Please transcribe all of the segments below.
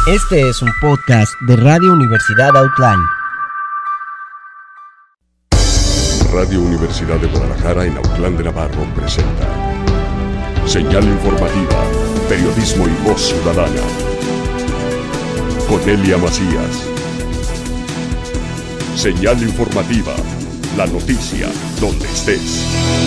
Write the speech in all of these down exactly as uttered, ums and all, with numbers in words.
Este es un podcast de Radio Universidad Autlán. Radio Universidad de Guadalajara en Autlán de Navarro presenta Señal Informativa, Periodismo y Voz Ciudadana. Con Elia Macías. Señal Informativa, la noticia donde estés.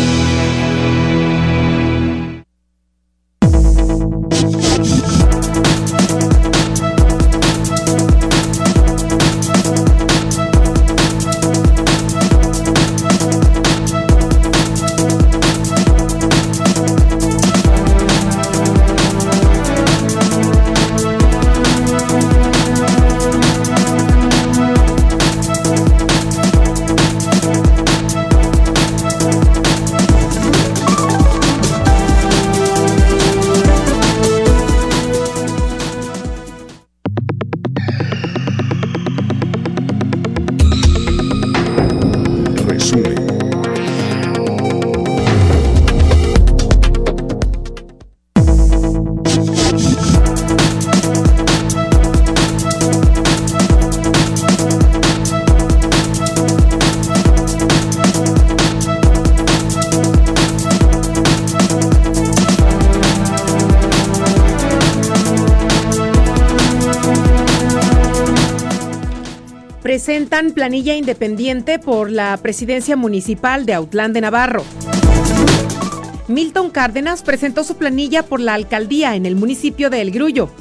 Presentan planilla independiente por la presidencia municipal de Autlán de Navarro. Milton Cárdenas presentó su planilla por la alcaldía en el municipio de El Grullo.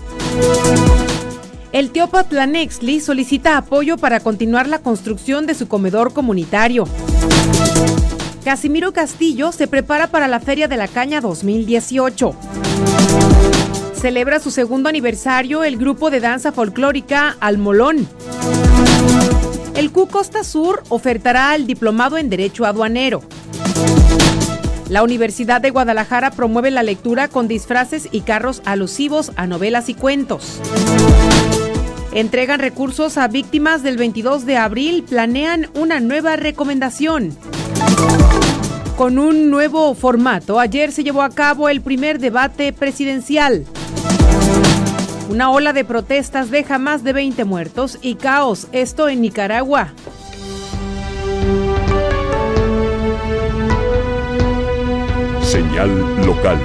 El Teopatlanextli solicita apoyo para continuar la construcción de su comedor comunitario. Casimiro Castillo se prepara para la Feria de la Caña dos mil dieciocho. Celebra su segundo aniversario el grupo de danza folclórica Almolón. El C U Costa Sur ofertará el diplomado en Derecho Aduanero. La Universidad de Guadalajara promueve la lectura con disfraces y carros alusivos a novelas y cuentos. Entregan recursos a víctimas del veintidós de abril, planean una nueva recomendación. Con un nuevo formato, ayer se llevó a cabo el primer debate presidencial. Una ola de protestas deja más de veinte muertos y caos, esto en Nicaragua. Señal local.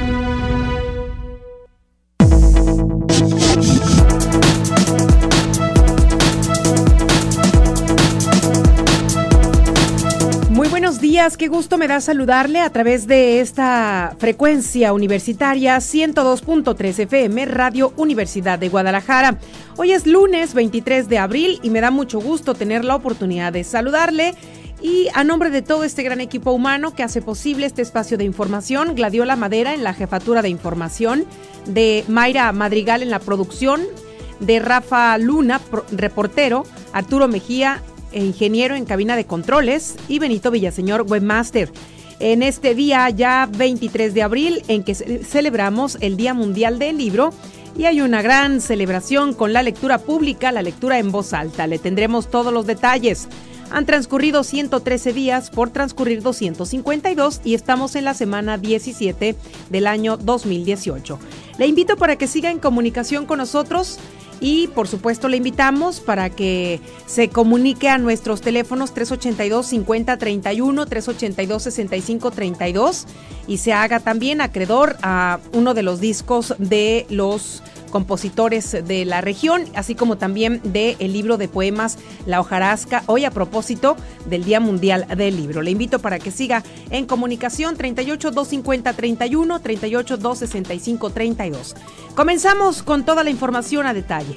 Muy buenos días, qué gusto me da saludarle a través de esta frecuencia universitaria ciento dos punto tres F M, Radio Universidad de Guadalajara. Hoy es lunes veintitrés de abril y me da mucho gusto tener la oportunidad de saludarle. Y a nombre de todo este gran equipo humano que hace posible este espacio de información, Gladiola Madera en la jefatura de información, de Mayra Madrigal en la producción, de Rafa Luna, reportero, Arturo Mejía, ingeniero en cabina de controles, y Benito Villaseñor, webmaster. En este día ya veintitrés de abril, en que celebramos el Día Mundial del Libro, y hay una gran celebración con la lectura pública, la lectura en voz alta. Le tendremos todos los detalles. Han transcurrido ciento trece días por transcurrir doscientos cincuenta y dos y estamos en la semana diecisiete del año dos mil dieciocho. Le invito para que siga en comunicación con nosotros. Y por supuesto le invitamos para que se comunique a nuestros teléfonos tres ochenta y dos, cincuenta, treinta y uno, tres ochenta y dos, sesenta y cinco, treinta y dos y se haga también acreedor a uno de los discos de los compositores de la región, así como también del libro de poemas La Hojarasca, hoy a propósito del Día Mundial del Libro. Le invito para que siga en comunicación treinta y ocho, doscientos cincuenta, treinta y uno, treinta y ocho, doscientos sesenta y cinco, treinta y dos. Comenzamos con toda la información a detalle.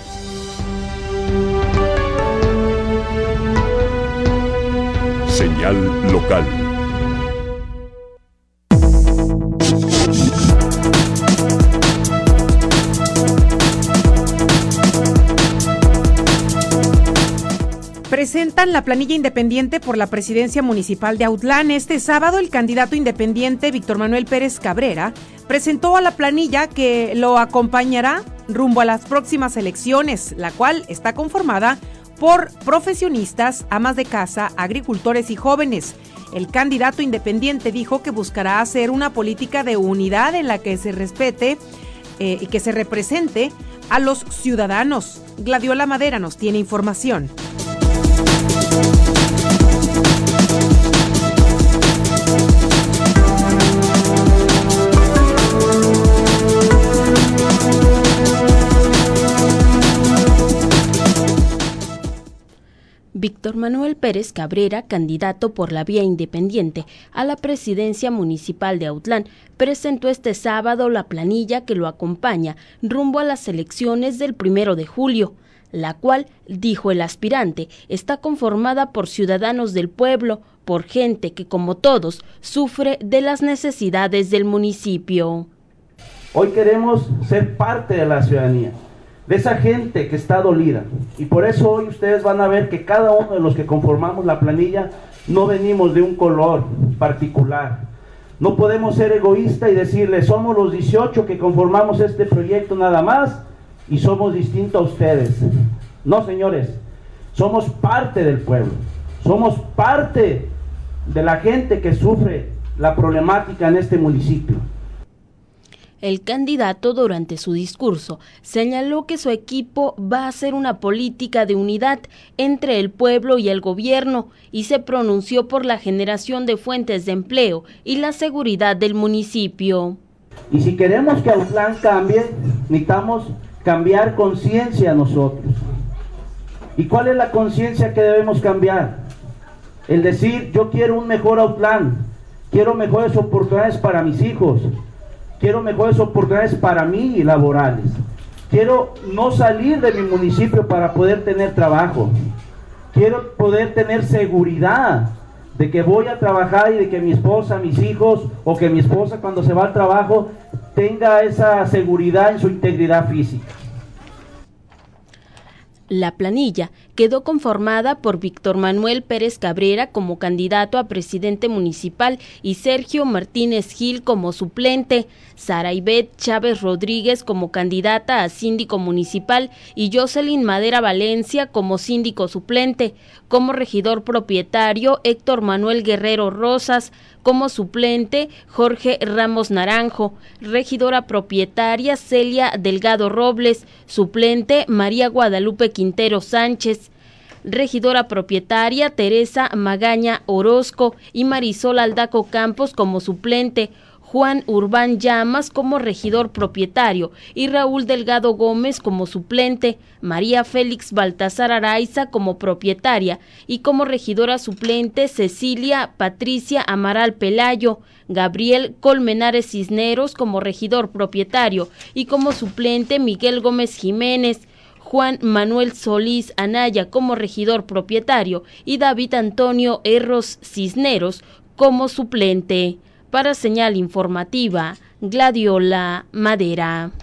Señal local. Presentan la planilla independiente por la presidencia municipal de Autlán. Este sábado, el candidato independiente Víctor Manuel Pérez Cabrera presentó a la planilla que lo acompañará rumbo a las próximas elecciones, la cual está conformada por profesionistas, amas de casa, agricultores y jóvenes. El candidato independiente dijo que buscará hacer una política de unidad en la que se respete eh, y que se represente a los ciudadanos. Gladiola Madera nos tiene información. Víctor Manuel Pérez Cabrera, candidato por la vía independiente a la presidencia municipal de Autlán, presentó este sábado la planilla que lo acompaña rumbo a las elecciones del primero de julio, la cual, dijo el aspirante, está conformada por ciudadanos del pueblo, por gente que, como todos, sufre de las necesidades del municipio. Hoy queremos ser parte de la ciudadanía, de esa gente que está dolida, y por eso hoy ustedes van a ver que cada uno de los que conformamos la planilla no venimos de un color particular. No podemos ser egoístas y decirles somos los dieciocho que conformamos este proyecto nada más y somos distintos a ustedes. No, señores, somos parte del pueblo, somos parte de la gente que sufre la problemática en este municipio. El candidato, durante su discurso, señaló que su equipo va a hacer una política de unidad entre el pueblo y el gobierno y se pronunció por la generación de fuentes de empleo y la seguridad del municipio. Y si queremos que Autlán cambie, necesitamos cambiar conciencia nosotros. ¿Y cuál es la conciencia que debemos cambiar? El decir, yo quiero un mejor Autlán, quiero mejores oportunidades para mis hijos, quiero mejores oportunidades para mí y laborales. Quiero no salir de mi municipio para poder tener trabajo. Quiero poder tener seguridad de que voy a trabajar y de que mi esposa, mis hijos, o que mi esposa cuando se va al trabajo tenga esa seguridad en su integridad física. La planilla quedó conformada por Víctor Manuel Pérez Cabrera como candidato a presidente municipal y Sergio Martínez Gil como suplente, Sara Ivette Chávez Rodríguez como candidata a síndico municipal y Jocelyn Madera Valencia como síndico suplente, como regidor propietario Héctor Manuel Guerrero Rosas, como suplente Jorge Ramos Naranjo, regidora propietaria Celia Delgado Robles, suplente María Guadalupe Quintero Sánchez, regidora propietaria Teresa Magaña Orozco y Marisol Aldaco Campos como suplente, Juan Urbán Llamas como regidor propietario y Raúl Delgado Gómez como suplente, María Félix Baltasar Araiza como propietaria y como regidora suplente Cecilia Patricia Amaral Pelayo, Gabriel Colmenares Cisneros como regidor propietario y como suplente Miguel Gómez Jiménez, Juan Manuel Solís Anaya como regidor propietario y David Antonio Erros Cisneros como suplente. Para Señal Informativa, Gladiola Madera.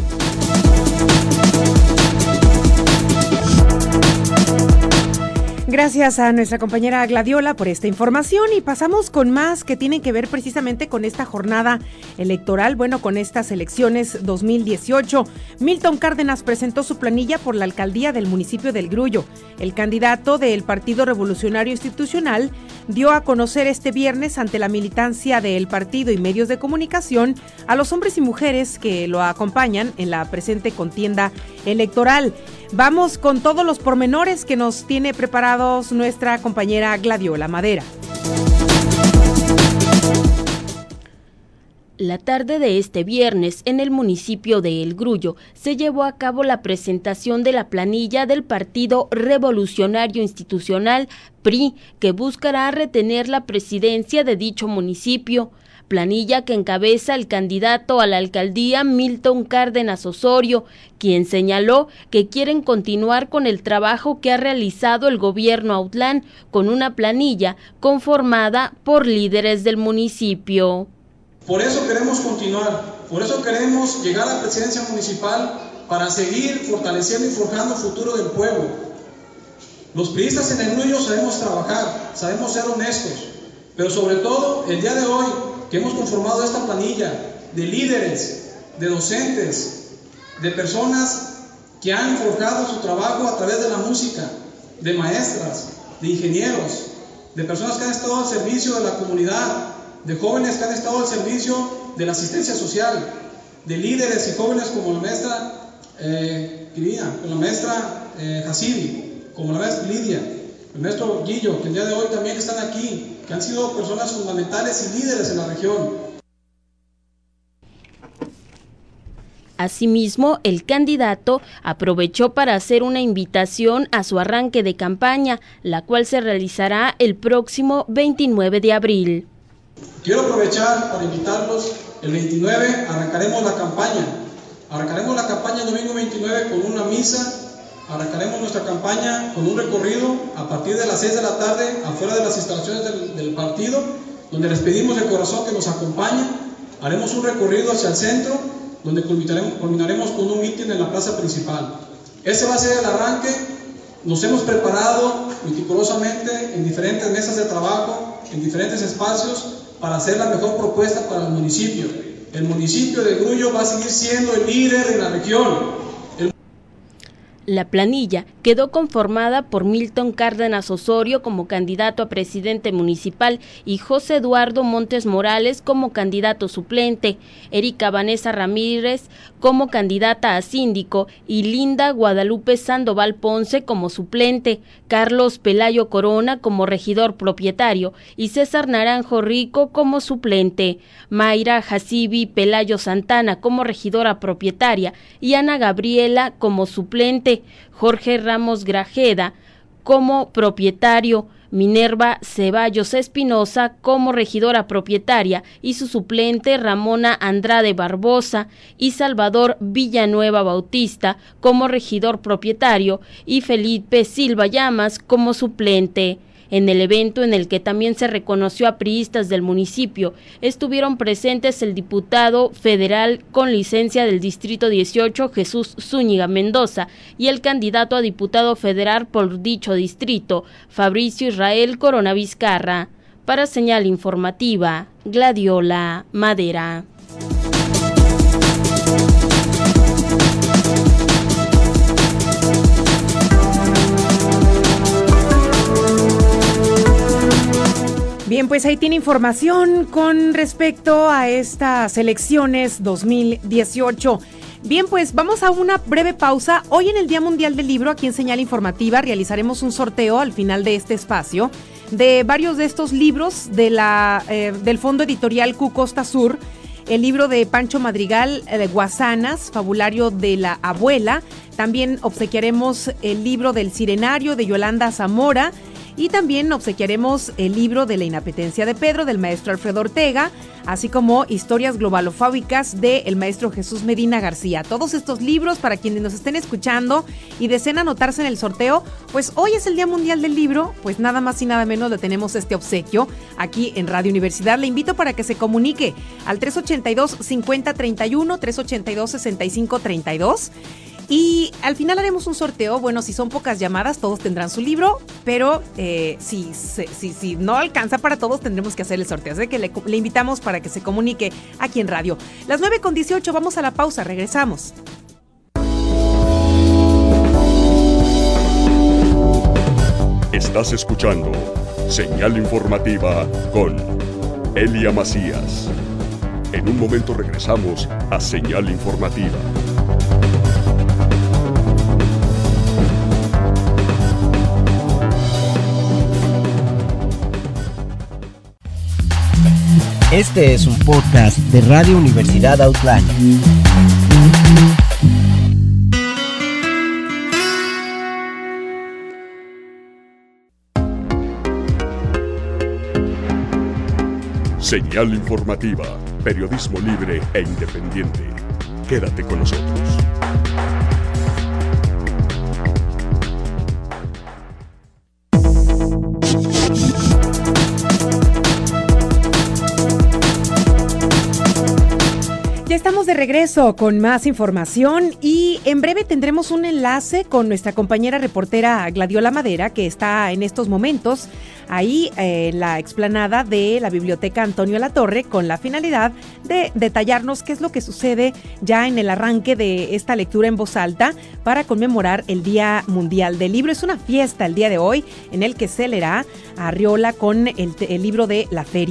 Gracias a nuestra compañera Gladiola por esta información y pasamos con más que tienen que ver precisamente con esta jornada electoral, bueno, con estas elecciones dos mil dieciocho. Milton Cárdenas presentó su planilla por la alcaldía del municipio del Grullo. El candidato del Partido Revolucionario Institucional dio a conocer este viernes ante la militancia del partido y medios de comunicación a los hombres y mujeres que lo acompañan en la presente contienda electoral. Vamos con todos los pormenores que nos tiene preparados nuestra compañera Gladiola Madera. La tarde de este viernes, en el municipio de El Grullo, se llevó a cabo la presentación de la planilla del Partido Revolucionario Institucional, P R I, que buscará retener la presidencia de dicho municipio. Planilla que encabeza el candidato a la alcaldía Milton Cárdenas Osorio, quien señaló que quieren continuar con el trabajo que ha realizado el gobierno Autlán con una planilla conformada por líderes del municipio. Por eso queremos continuar, por eso queremos llegar a la presidencia municipal para seguir fortaleciendo y forjando el futuro del pueblo. Los priistas en El Grullo sabemos trabajar, sabemos ser honestos, pero sobre todo el día de hoy que hemos conformado esta planilla de líderes, de docentes, de personas que han forjado su trabajo a través de la música, de maestras, de ingenieros, de personas que han estado al servicio de la comunidad, de jóvenes que han estado al servicio de la asistencia social. de líderes y jóvenes como la maestra eh, Irina, como la maestra eh, Hasibi, como la maestra Lidia, el maestro Guillo, que el día de hoy también están aquí, que han sido personas fundamentales y líderes en la región. Asimismo, el candidato aprovechó para hacer una invitación a su arranque de campaña, la cual se realizará el próximo veintinueve de abril. Quiero aprovechar para invitarlos. El veintinueve arrancaremos la campaña. Arrancaremos la campaña el domingo veintinueve con una misa. Arrancaremos nuestra campaña con un recorrido a partir de las seis de la tarde afuera de las instalaciones del, del partido, donde les pedimos de corazón que nos acompañen. Haremos un recorrido hacia el centro, donde culminaremos, culminaremos con un mitin en la plaza principal. Ese va a ser el arranque. Nos hemos preparado meticulosamente en diferentes mesas de trabajo, en diferentes espacios, para hacer la mejor propuesta para el municipio. El municipio de Grullo va a seguir siendo el líder en la región. La planilla quedó conformada por Milton Cárdenas Osorio como candidato a presidente municipal y José Eduardo Montes Morales como candidato suplente, Erika Vanessa Ramírez como candidata a síndico y Linda Guadalupe Sandoval Ponce como suplente, Carlos Pelayo Corona como regidor propietario y César Naranjo Rico como suplente, Mayra Hasibi Pelayo Santana como regidora propietaria y Ana Gabriela como suplente, Jorge Ramos Grajeda como propietario, Minerva Ceballos Espinosa como regidora propietaria y su suplente Ramona Andrade Barbosa y Salvador Villanueva Bautista como regidor propietario y Felipe Silva Llamas como suplente. En el evento, en el que también se reconoció a priistas del municipio, estuvieron presentes el diputado federal con licencia del Distrito dieciocho, Jesús Zúñiga Mendoza, y el candidato a diputado federal por dicho distrito, Fabricio Israel Corona Vizcarra. Para Señal Informativa, Gladiola Madera. Bien, pues ahí tiene información con respecto a estas elecciones dos mil dieciocho. Bien, pues vamos a una breve pausa. Hoy en el Día Mundial del Libro, aquí en Señal Informativa, realizaremos un sorteo al final de este espacio de varios de estos libros de la, eh, del Fondo Editorial Q Costa Sur. El libro de Pancho Madrigal, eh, Guasanas, Fabulario de la Abuela. También obsequiaremos el libro del Sirenario de Yolanda Zamora. Y también obsequiaremos el libro de La Inapetencia de Pedro, del maestro Alfredo Ortega, así como Historias Globalofábicas del maestro Jesús Medina García. Todos estos libros, para quienes nos estén escuchando y deseen anotarse en el sorteo, pues hoy es el Día Mundial del Libro, pues nada más y nada menos le tenemos este obsequio aquí en Radio Universidad. Le invito para que se comunique al tres ochenta y dos, cincuenta treinta y uno, tres ochenta y dos, sesenta y cinco treinta y dos. Y al final haremos un sorteo. Bueno, si son pocas llamadas, todos tendrán su libro, pero eh, si, si, si no alcanza para todos, tendremos que hacer el sorteo. Así que le, le invitamos para que se comunique aquí en radio. Las nueve con dieciocho, vamos a la pausa, regresamos. Estás escuchando Señal Informativa con Elia Macías. En un momento regresamos a Señal Informativa. Este es un podcast de Radio Universidad Outland. Señal Informativa, periodismo libre e independiente. Quédate con nosotros. Ya estamos de regreso con más información y en breve tendremos un enlace con nuestra compañera reportera Gladiola Madera, que está en estos momentos ahí eh, en la explanada de la Biblioteca Antonio Latorre, con la finalidad de detallarnos qué es lo que sucede ya en el arranque de esta lectura en voz alta para conmemorar el Día Mundial del Libro. Es una fiesta el día de hoy en el que se leerá a Arriola con el, el libro de La Feria.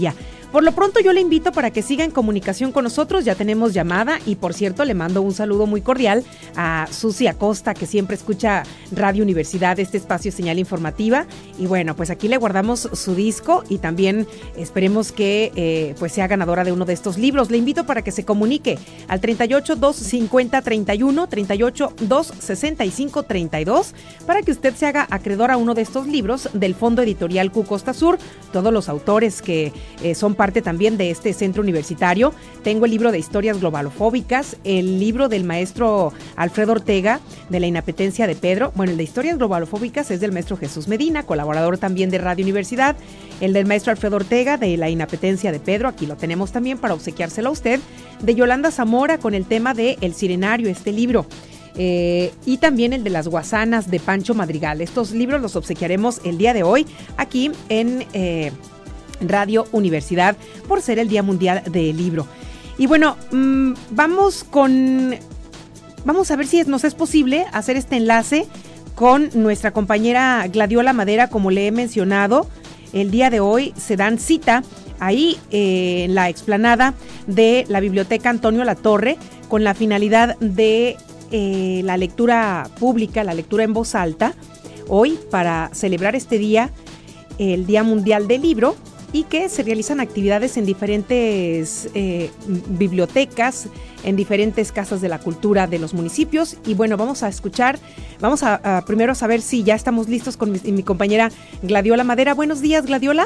Por lo pronto yo le invito para que siga en comunicación con nosotros, ya tenemos llamada y por cierto le mando un saludo muy cordial a Susi Acosta, que siempre escucha Radio Universidad, este espacio Señal Informativa, y bueno, pues aquí le guardamos su disco y también esperemos que eh, pues sea ganadora de uno de estos libros. Le invito para que se comunique al treinta y ocho, doscientos cincuenta, treinta y uno, treinta y ocho, doscientos sesenta y cinco, treinta y dos, para que usted se haga acreedor a uno de estos libros del Fondo Editorial Q Costa Sur, todos los autores que eh, son parte también de este centro universitario. Tengo el libro de historias globalofóbicas, el libro del maestro Alfredo Ortega de la inapetencia de Pedro. Bueno, el de historias globalofóbicas es del maestro Jesús Medina, colaborador también de Radio Universidad. El del maestro Alfredo Ortega de la inapetencia de Pedro, aquí lo tenemos también para obsequiárselo a usted. De Yolanda Zamora con el tema de El Sirenario, este libro. Eh, y también el de las guasanas de Pancho Madrigal. Estos libros los obsequiaremos el día de hoy aquí en eh, Radio Universidad por ser el Día Mundial del Libro. Y bueno, mmm, vamos con vamos a ver si nos es posible hacer este enlace con nuestra compañera Gladiola Madera. Como le he mencionado, el día de hoy se dan cita ahí eh, en la explanada de la Biblioteca Antonio Latorre con la finalidad de Eh, la lectura pública, la lectura en voz alta, hoy para celebrar este día, el Día Mundial del Libro, y que se realizan actividades en diferentes eh, bibliotecas, en diferentes casas de la cultura de los municipios. Y bueno, vamos a escuchar, vamos a, a primero saber si ya estamos listos con mi, mi compañera Gladiola Madera. Buenos días, Gladiola.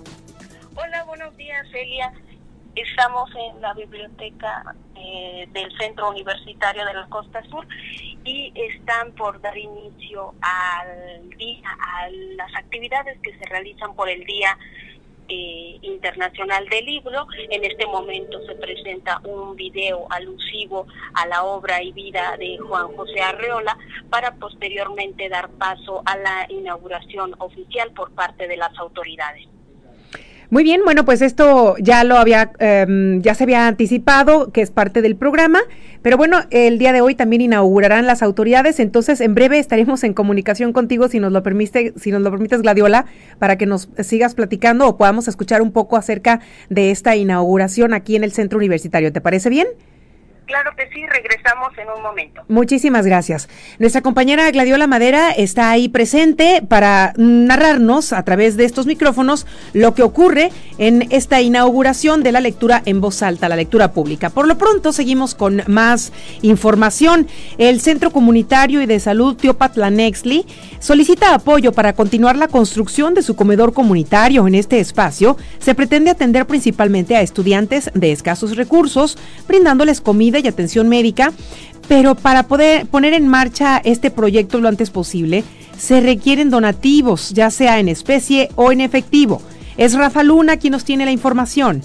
Hola, buenos días, Celia. Estamos en la biblioteca eh, del Centro Universitario de la Costa Sur y están por dar inicio al día, a las actividades que se realizan por el Día eh, Internacional del Libro. En este momento se presenta un video alusivo a la obra y vida de Juan José Arreola para posteriormente dar paso a la inauguración oficial por parte de las autoridades. Muy bien, bueno, pues esto ya lo había, eh, ya se había anticipado, que es parte del programa, pero bueno, el día de hoy también inaugurarán las autoridades, entonces en breve estaremos en comunicación contigo, si nos lo permite, si nos lo permites, Gladiola, para que nos sigas platicando o podamos escuchar un poco acerca de esta inauguración aquí en el Centro Universitario. ¿Te parece bien? Claro que sí, regresamos en un momento. Muchísimas gracias. Nuestra compañera Gladiola Madera está ahí presente para narrarnos a través de estos micrófonos lo que ocurre en esta inauguración de la lectura en voz alta, la lectura pública. Por lo pronto seguimos con más información. El Centro Comunitario y de Salud Teopatla-Nextli solicita apoyo para continuar la construcción de su comedor comunitario. En este espacio se pretende atender principalmente a estudiantes de escasos recursos, brindándoles comida y atención médica, pero para poder poner en marcha este proyecto lo antes posible, se requieren donativos, ya sea en especie o en efectivo. Es Rafa Luna quien nos tiene la información.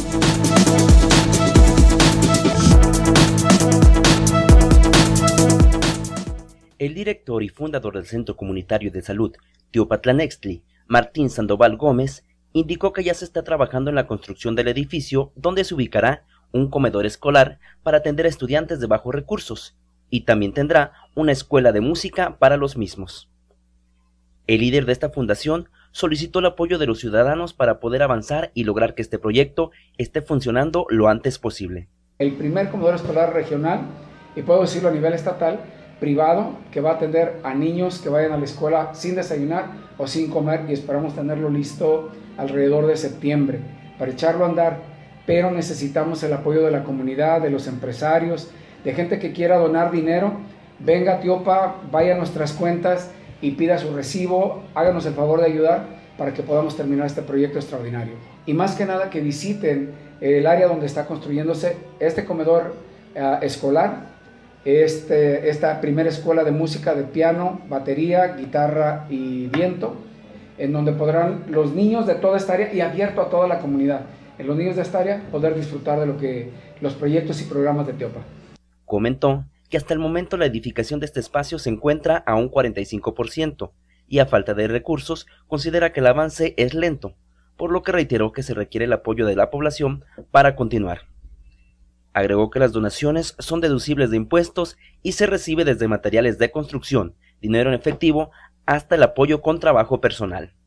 El director y fundador del Centro Comunitario de Salud Teopatla-Nextli, Martín Sandoval Gómez, indicó que ya se está trabajando en la construcción del edificio donde se ubicará un comedor escolar para atender a estudiantes de bajos recursos, y también tendrá una escuela de música para los mismos. El líder de esta fundación solicitó el apoyo de los ciudadanos para poder avanzar y lograr que este proyecto esté funcionando lo antes posible. El primer comedor escolar regional, y puedo decirlo a nivel estatal, privado, que va a atender a niños que vayan a la escuela sin desayunar o sin comer, y esperamos tenerlo listo alrededor de septiembre para echarlo a andar. Pero necesitamos el apoyo de la comunidad, de los empresarios, de gente que quiera donar dinero. Venga, Teopa, vaya a nuestras cuentas y pida su recibo, háganos el favor de ayudar para que podamos terminar este proyecto extraordinario. Y más que nada que visiten el área donde está construyéndose este comedor uh, escolar, este, esta primera escuela de música de piano, batería, guitarra y viento, en donde podrán los niños de toda esta área y abierto a toda la comunidad. En los niños de esta área poder disfrutar de lo que los proyectos y programas de Teopa. Comentó que hasta el momento la edificación de este espacio se encuentra a un cuarenta y cinco por ciento y a falta de recursos considera que el avance es lento, por lo que reiteró que se requiere el apoyo de la población para continuar. Agregó que las donaciones son deducibles de impuestos y se recibe desde materiales de construcción, dinero en efectivo, hasta el apoyo con trabajo personal.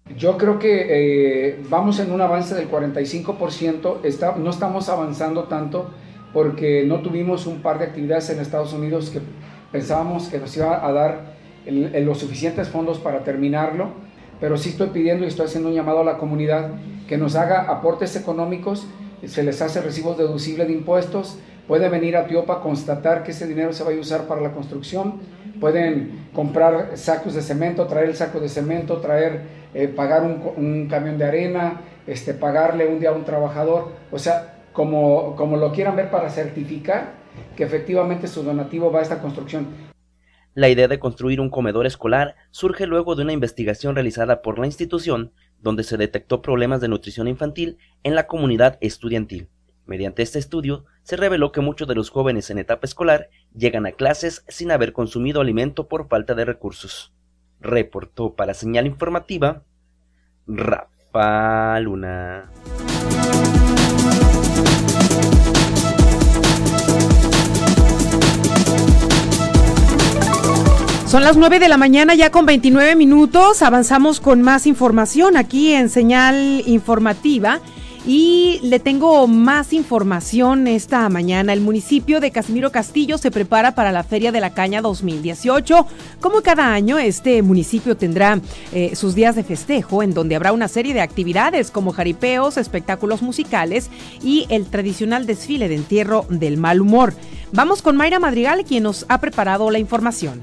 Yo creo que eh, vamos en un avance del cuarenta y cinco por ciento, está, no estamos avanzando tanto porque no tuvimos un par de actividades en Estados Unidos que pensábamos que nos iba a dar el, el, los suficientes fondos para terminarlo, pero sí estoy pidiendo y estoy haciendo un llamado a la comunidad que nos haga aportes económicos, se les hace recibos deducibles de impuestos, puede venir a Tiopa a constatar que ese dinero se va a usar para la construcción, pueden comprar sacos de cemento, traer el saco de cemento, traer, eh, pagar un, un camión de arena, este, pagarle un día a un trabajador, o sea, como, como lo quieran ver para certificar que efectivamente su donativo va a esta construcción. La idea de construir un comedor escolar surge luego de una investigación realizada por la institución, donde se detectó problemas de nutrición infantil en la comunidad estudiantil. Mediante este estudio, se reveló que muchos de los jóvenes en etapa escolar llegan a clases sin haber consumido alimento por falta de recursos. Reportó para Señal Informativa, Rafa Luna. Son las nueve de la mañana ya con veintinueve minutos, avanzamos con más información aquí en Señal Informativa y le tengo más información esta mañana. El municipio de Casimiro Castillo se prepara para la Feria de la Caña dos mil dieciocho. Como cada año, este municipio tendrá eh, sus días de festejo en donde habrá una serie de actividades como jaripeos, espectáculos musicales y el tradicional desfile de entierro del mal humor. Vamos con Mayra Madrigal, quien nos ha preparado la información.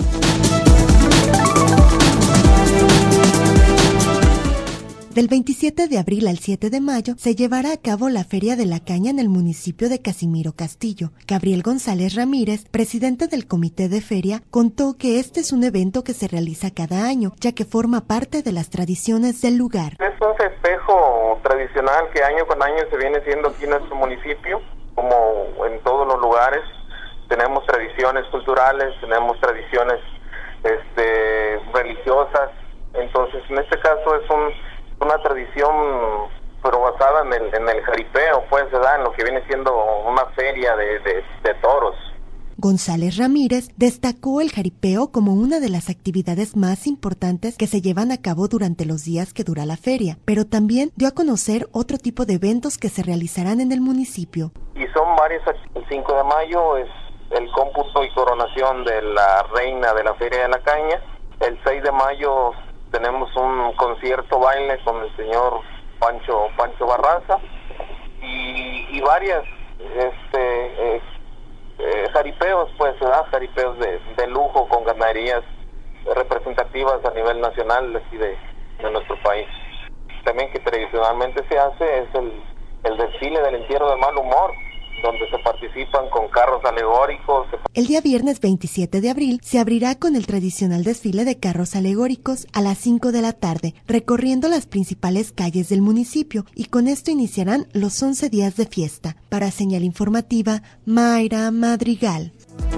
Del veintisiete de abril al siete de mayo se llevará a cabo la Feria de la Caña en el municipio de Casimiro Castillo. Gabriel González Ramírez, presidente del comité de feria, contó que este es un evento que se realiza cada año, ya que forma parte de las tradiciones del lugar. Es un festejo tradicional que año con año se viene haciendo aquí en nuestro municipio, como en todos los lugares. Tenemos tradiciones culturales, tenemos tradiciones este, religiosas, entonces en este caso es un una tradición pero basada en el, en el jaripeo, pues se da en lo que viene siendo una feria de, de, de toros. González Ramírez destacó el jaripeo como una de las actividades más importantes que se llevan a cabo durante los días que dura la feria, pero también dio a conocer otro tipo de eventos que se realizarán en el municipio. Y son varios. El cinco de mayo es el cómputo y coronación de la reina de la Feria de la Caña. El seis de mayo tenemos un concierto baile con el señor Pancho Pancho Barraza y, y varias este eh, eh, jaripeos, pues se da jaripeos de, de lujo con ganaderías representativas a nivel nacional aquí de, de nuestro país. También que tradicionalmente se hace es el, el desfile del entierro del mal humor, donde se participan con carros alegóricos. El día viernes veintisiete de abril se abrirá con el tradicional desfile de carros alegóricos a las cinco de la tarde, recorriendo las principales calles del municipio, y con esto iniciarán los once días de fiesta. Para Señal Informativa, Mayra Madrigal.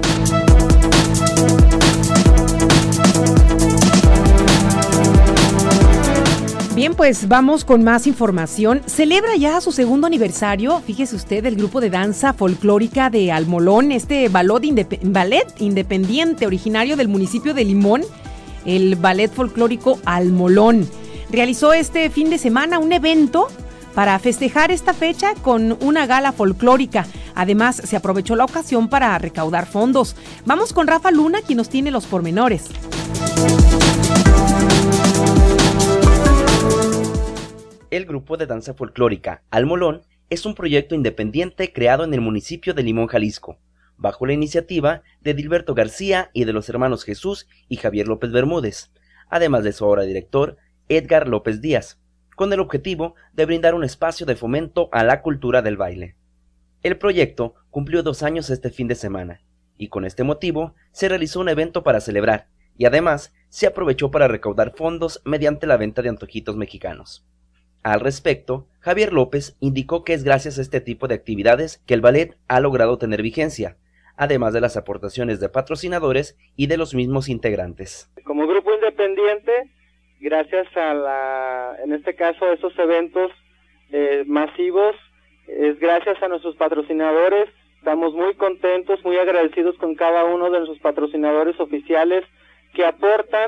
Bien, pues vamos con más información. Celebra ya su segundo aniversario, fíjese usted, el grupo de danza folclórica de Almolón, este ballet, indep- ballet independiente originario del municipio de Limón, el ballet folclórico Almolón. Realizó este fin de semana un evento para festejar esta fecha con una gala folclórica. Además, se aprovechó la ocasión para recaudar fondos. Vamos con Rafa Luna, quien nos tiene los pormenores. El grupo de danza folclórica Almolón es un proyecto independiente creado en el municipio de Limón, Jalisco, bajo la iniciativa de Dilberto García y de los hermanos Jesús y Javier López Bermúdez, además de su ahora director, Edgar López Díaz, con el objetivo de brindar un espacio de fomento a la cultura del baile. El proyecto cumplió dos años este fin de semana, y con este motivo se realizó un evento para celebrar, y además se aprovechó para recaudar fondos mediante la venta de antojitos mexicanos. Al respecto, Javier López indicó que es gracias a este tipo de actividades que el ballet ha logrado tener vigencia, además de las aportaciones de patrocinadores y de los mismos integrantes. Como grupo independiente, gracias a la, en este caso, a estos eventos eh, masivos, es gracias a nuestros patrocinadores. Estamos muy contentos, muy agradecidos con cada uno de nuestros patrocinadores oficiales que aportan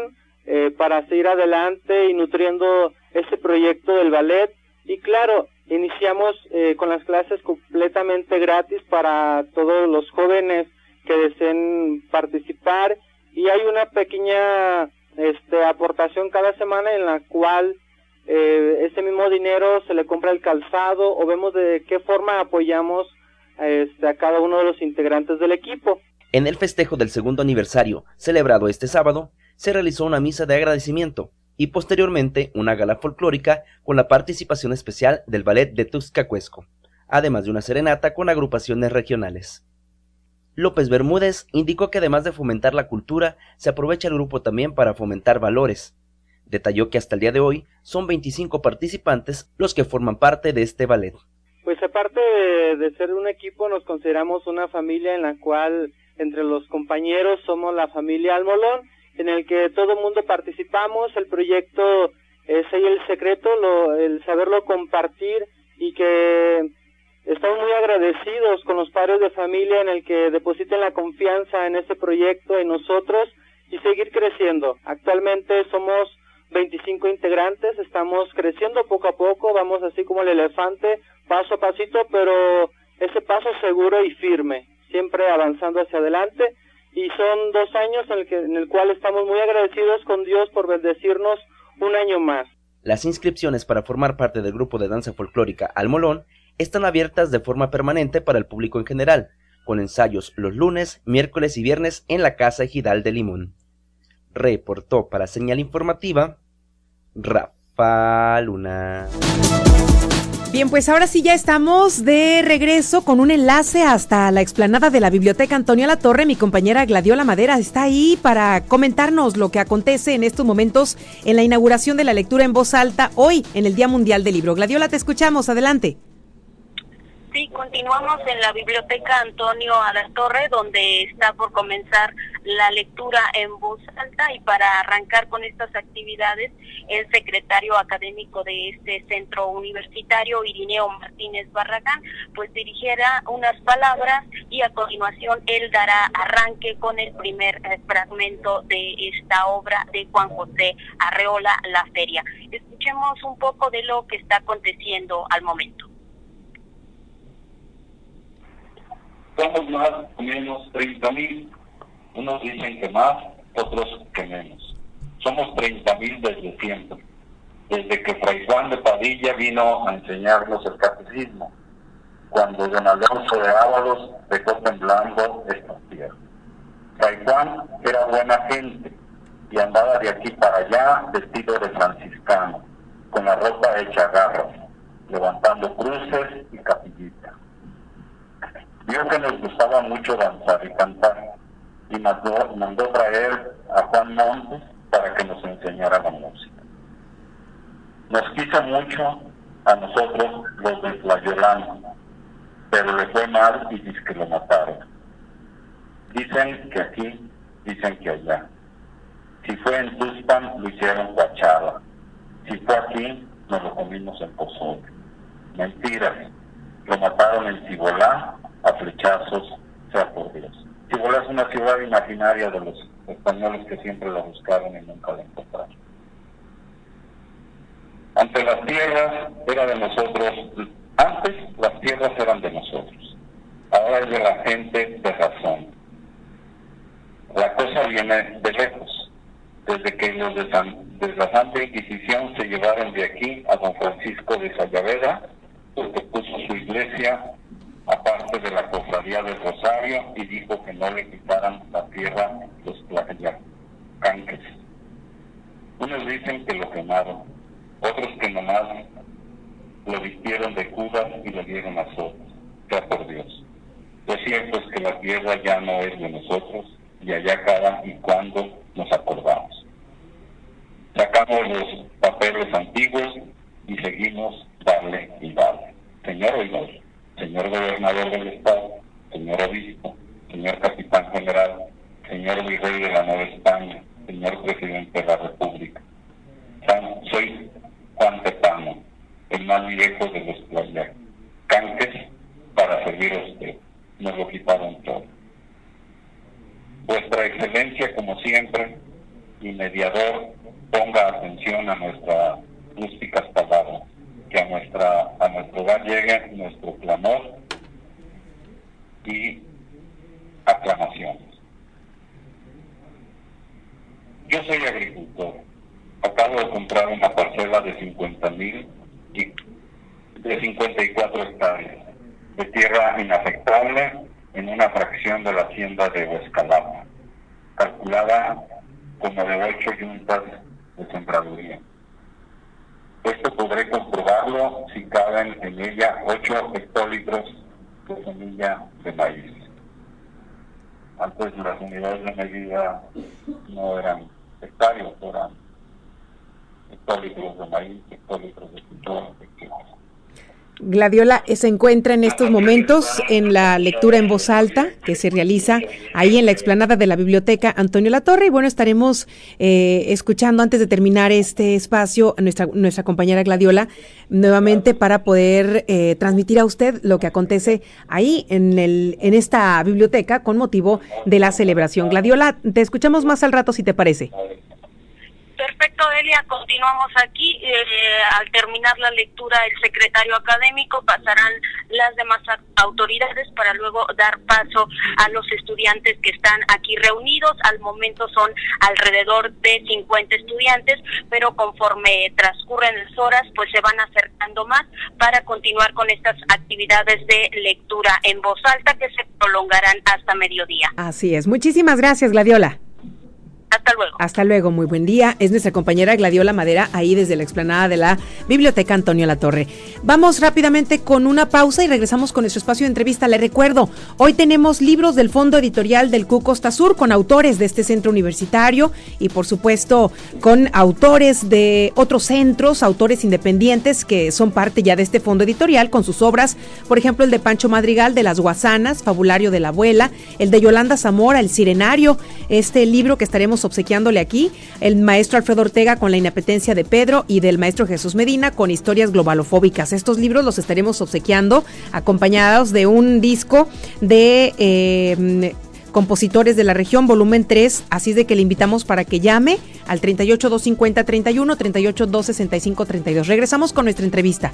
eh, para seguir adelante y nutriendo este proyecto del ballet. Y claro, iniciamos eh, con las clases completamente gratis para todos los jóvenes que deseen participar, y hay una pequeña este, aportación cada semana en la cual eh, ese mismo dinero se le compra el calzado, o vemos de qué forma apoyamos este, a cada uno de los integrantes del equipo. En el festejo del segundo aniversario, celebrado este sábado, se realizó una misa de agradecimiento y posteriormente una gala folclórica con la participación especial del ballet de Tuxtlacuesco, además de una serenata con agrupaciones regionales. López Bermúdez indicó que además de fomentar la cultura, se aprovecha el grupo también para fomentar valores. Detalló que hasta el día de hoy son veinticinco participantes los que forman parte de este ballet. Pues aparte de, de ser un equipo, nos consideramos una familia en la cual entre los compañeros somos la familia Almolón, en el que todo el mundo participamos. El proyecto es ahí el secreto, lo, el saberlo compartir, y que estamos muy agradecidos con los padres de familia en el que depositen la confianza en este proyecto, en nosotros, y seguir creciendo. Actualmente somos veinticinco integrantes, estamos creciendo poco a poco, vamos así como el elefante, paso a pasito, pero ese paso seguro y firme, siempre avanzando hacia adelante. Y son dos años en el, que, en el cual estamos muy agradecidos con Dios por bendecirnos un año más. Las inscripciones para formar parte del grupo de danza folclórica Almolón están abiertas de forma permanente para el público en general, con ensayos los lunes, miércoles y viernes en la Casa Ejidal de Limón. Reportó para Señal Informativa Rafa Luna. Bien, pues ahora sí ya estamos de regreso con un enlace hasta la explanada de la Biblioteca Antonio Latorre. Mi compañera Gladiola Madera está ahí para comentarnos lo que acontece en estos momentos en la inauguración de la lectura en voz alta hoy en el Día Mundial del Libro. Gladiola, te escuchamos, adelante. Sí, continuamos en la Biblioteca Antonio Alatorre, donde está por comenzar la lectura en voz alta, y para arrancar con estas actividades, el secretario académico de este centro universitario, Irineo Martínez Barragán, pues dirigiera unas palabras, y a continuación él dará arranque con el primer eh, fragmento de esta obra de Juan José Arreola, La Feria. Escuchemos un poco de lo que está aconteciendo al momento. Somos más o menos treinta mil, unos dicen que más, otros que menos. Somos treinta mil desde siempre, desde que Fray Juan de Padilla vino a enseñarnos el catecismo, cuando don Alonso de Ábalos dejó temblando esta tierra. Fray Juan era buena gente y andaba de aquí para allá vestido de franciscano, con la ropa hecha garras, levantando cruces y capillitas. Vio que nos gustaba mucho danzar y cantar, y mandó, mandó traer a Juan Montes para que nos enseñara la música. Nos quiso mucho a nosotros los de Tlayolán, pero le fue mal y dice que lo mataron. Dicen que aquí, dicen que allá. Si fue en Tuxpan, lo hicieron guachada. Si fue aquí, nos lo comimos en pozole. Mentiras. Lo mataron en Cibolá, a flechazos, sea por Dios. Cibolá es una ciudad imaginaria de los españoles que siempre la buscaron y nunca la encontraron. Ante las tierras era de nosotros, antes las tierras eran de nosotros, ahora es de la gente de razón. La cosa viene de lejos, desde que los de, San, de la Santa Inquisición se llevaron de aquí a don Francisco de Sayaveda, porque puso su iglesia aparte de la cofradía del Rosario y dijo que no le quitaran la tierra los tlayacanques. Unos dicen que lo quemaron, otros que nomás lo vistieron de cubas y le dieron azotes, sea por Dios. Lo cierto es que la tierra ya no es de nosotros y allá cada y cuando nos acordamos. Sacamos los papeles antiguos y seguimos darle y darle. Señor oidor, señor gobernador del estado, señor obispo, señor capitán general, señor virrey de la Nueva España, señor presidente de la República. Soy Juan Tepano, el más viejo de los tlayacanques, para servir a usted. Nos lo quitaron todo. Vuestra excelencia, como siempre, y mediador ponga atención a nuestras rústicas palabras, que a nuestra a nuestro hogar llegue nuestro clamor y aclamaciones. Yo soy agricultor, acabo de comprar una parcela de cincuenta mil y de cincuenta y cuatro hectáreas de tierra inafectable en una fracción de la hacienda de Huescalapa, calculada como de ocho yuntas de sembraduría. Esto podré comprobarlo si caben en ella ocho hectolitros de semilla de maíz. Antes las unidades de medida no eran hectáreas, eran hectolitros de maíz, hectolitros de frijol, etcétera. Gladiola se encuentra en estos momentos en la lectura en voz alta que se realiza ahí en la explanada de la Biblioteca Antonio Latorre, y bueno, estaremos eh, escuchando antes de terminar este espacio a nuestra, nuestra compañera Gladiola nuevamente para poder eh, transmitir a usted lo que acontece ahí en, el, en esta biblioteca con motivo de la celebración. Gladiola, te escuchamos más al rato si te parece. Perfecto, Elia, continuamos aquí. Eh, al terminar la lectura, el secretario académico pasarán las demás autoridades para luego dar paso a los estudiantes que están aquí reunidos. Al momento son alrededor de cincuenta estudiantes, pero conforme transcurren las horas, pues se van acercando más para continuar con estas actividades de lectura en voz alta que se prolongarán hasta mediodía. Así es. Muchísimas gracias, Gladiola. Hasta luego. Hasta luego, muy buen día. Es nuestra compañera Gladiola Madera, ahí desde la explanada de la Biblioteca Antonio Latorre. Vamos rápidamente con una pausa y regresamos con nuestro espacio de entrevista. Le recuerdo, hoy tenemos libros del Fondo Editorial del C U Costa Sur con autores de este centro universitario y por supuesto con autores de otros centros, autores independientes que son parte ya de este fondo editorial con sus obras, por ejemplo el de Pancho Madrigal de Las Guasanas, Fabulario de la Abuela, el de Yolanda Zamora, El Sirenario, este libro que estaremos obsequiándole aquí, el maestro Alfredo Ortega con La Inapetencia de Pedro y del maestro Jesús Medina con Historias Globalofóbicas. Estos libros los estaremos obsequiando acompañados de un disco de eh, compositores de la región, volumen tres, así de que le invitamos para que llame al treinta y ocho, doscientos cincuenta, treinta y uno, treinta y ocho, doscientos sesenta y cinco, treinta y dos. Regresamos con nuestra entrevista.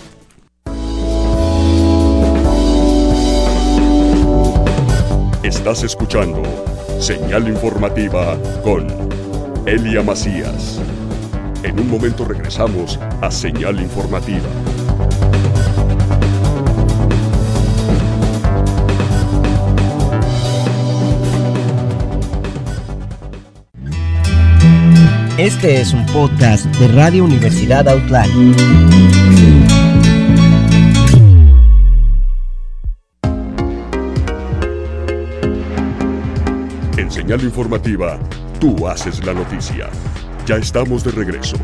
Estás escuchando Señal Informativa con Elia Macías. En un momento regresamos a Señal Informativa. Este es un podcast de Radio Universidad Outline. En Señal Informativa, tú haces la noticia. Ya estamos de regreso.